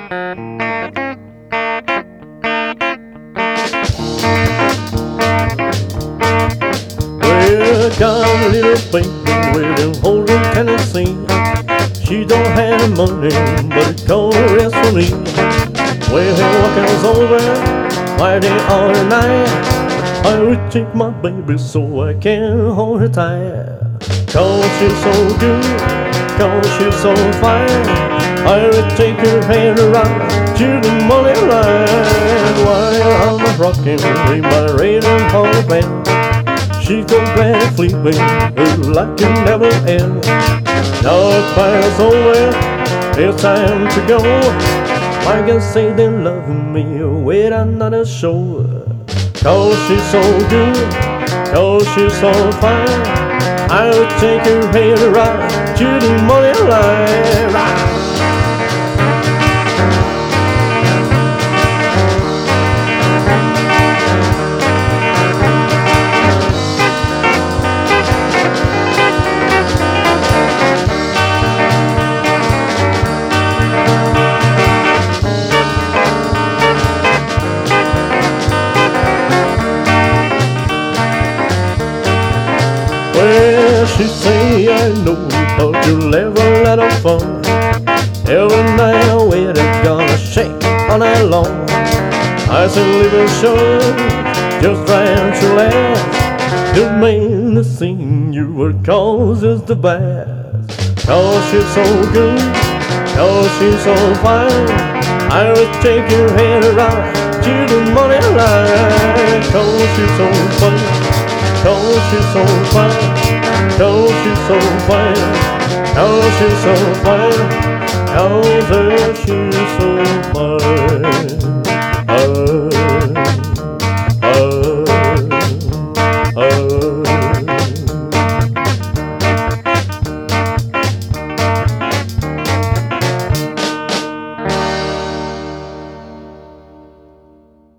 Well, I got a little baby waiting home in Tennessee. She don't have money, but it don't rest for me. Well, her working is over, fighting all the night. I would take my baby so I can hold her tight. Cause she's so good, cause she's so fine. I would take her hand around to the morning light. While I'm rocking with my raining whole band, she go glad sleeping like it never ends. Now the fire's over, it's time to go. I can say they love me with another show. Cause she's so good, cause she's so fine. I would take her hand around to the morning light. Well, she say I know, but you'll have a lot of fun. Every night I wait, it's gonna shake all night long. I said, living show, just trying to laugh. The main thing you would cause is the best. Cause she's so good, cause she's so fine. I would take your hand around to the morning light. Cause she's so fun, cause she's so fine, cause she's so fine, cause she's so fine, cause she's so fine.